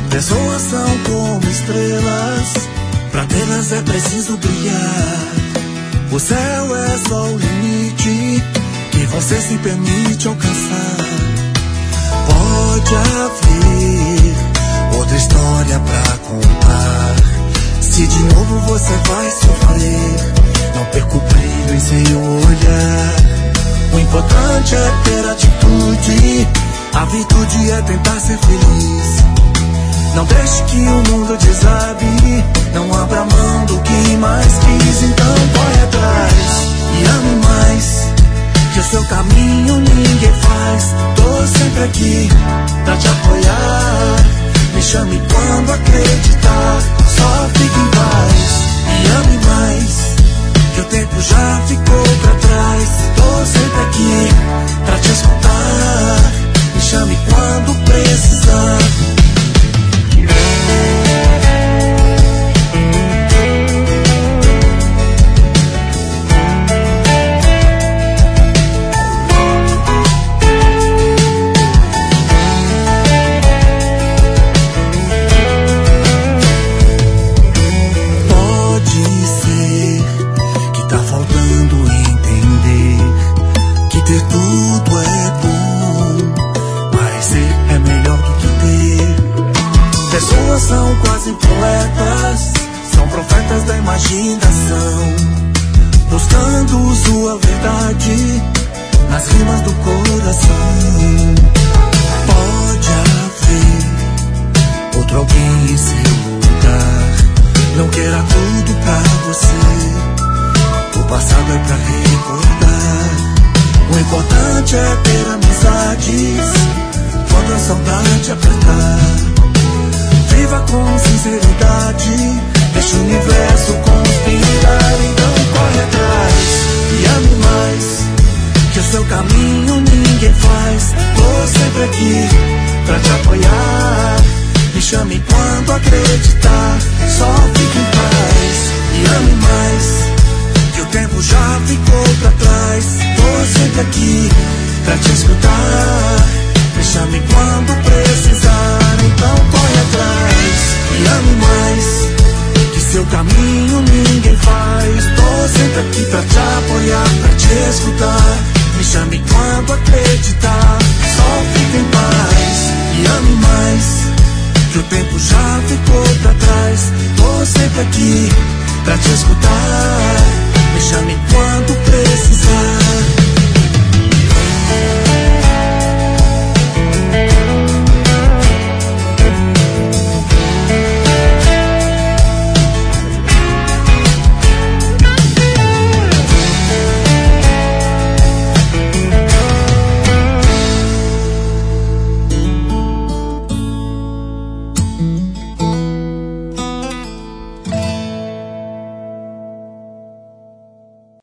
Pessoas são como estrelas, pra tê-las é preciso brilhar. O céu é só o limite que você se permite alcançar. Pode haver outra história pra contar. Se de novo você vai sofrer, não perca o brilho em seu olhar. O importante é ter atitude, a virtude é tentar ser feliz. Não deixe que o mundo desabe, não abra mão do que mais quis. Então corre atrás e ame mais, que o seu caminho ninguém faz. Tô sempre aqui pra te apoiar, me chame quando acreditar. Só fique em paz e ame mais, que o tempo já ficou pra trás. Tô sempre aqui pra te escutar, me chame quando precisar. São quase poetas, são profetas da imaginação, buscando sua verdade nas rimas do coração. Pode haver outro alguém em seu lugar, não queira tudo pra você, o passado é pra recordar. O importante é ter amizades quando a saudade apertar. Viva com sinceridade, deixa o universo conspirar. Então corre atrás e ame mais, que o seu caminho ninguém faz. Tô sempre aqui pra te apoiar, me chame quando acreditar. Só fique em paz e ame mais, que o tempo já ficou pra trás. Tô sempre aqui pra te escutar, me chame quando precisar. Então corre atrás e ame mais, que seu caminho ninguém faz. Tô sempre aqui pra te apoiar, pra te escutar, me chame quando acreditar. Só fica em paz e ame mais, que o tempo já ficou pra trás. Tô sempre aqui pra te escutar, me chame quando precisar.